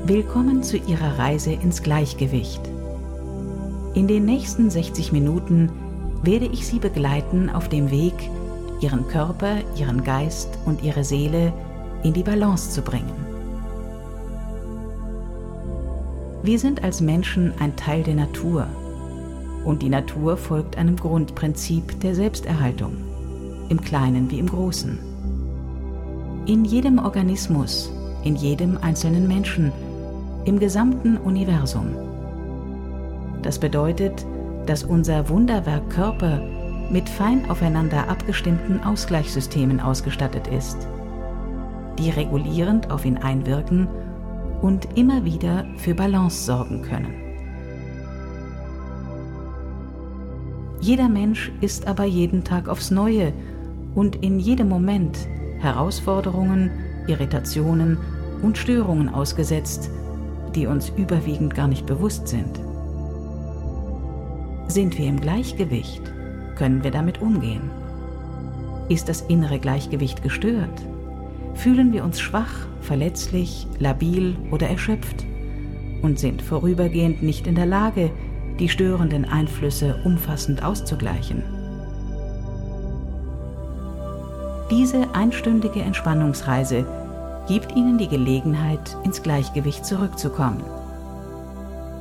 Willkommen zu Ihrer Reise ins Gleichgewicht. In den nächsten 60 Minuten werde ich Sie begleiten auf dem Weg, Ihren Körper, Ihren Geist und Ihre Seele in die Balance zu bringen. Wir sind als Menschen ein Teil der Natur und die Natur folgt einem Grundprinzip der Selbsterhaltung, im Kleinen wie im Großen. In jedem Organismus, in jedem einzelnen Menschen, im gesamten Universum. Das bedeutet, dass unser Wunderwerk Körper mit fein aufeinander abgestimmten Ausgleichssystemen ausgestattet ist, die regulierend auf ihn einwirken und immer wieder für Balance sorgen können. Jeder Mensch ist aber jeden Tag aufs Neue und in jedem Moment Herausforderungen, Irritationen und Störungen ausgesetzt, die uns überwiegend gar nicht bewusst sind. Sind wir im Gleichgewicht? Können wir damit umgehen? Ist das innere Gleichgewicht gestört? Fühlen wir uns schwach, verletzlich, labil oder erschöpft und sind vorübergehend nicht in der Lage, die störenden Einflüsse umfassend auszugleichen? Diese einstündige Entspannungsreise gibt Ihnen die Gelegenheit, ins Gleichgewicht zurückzukommen.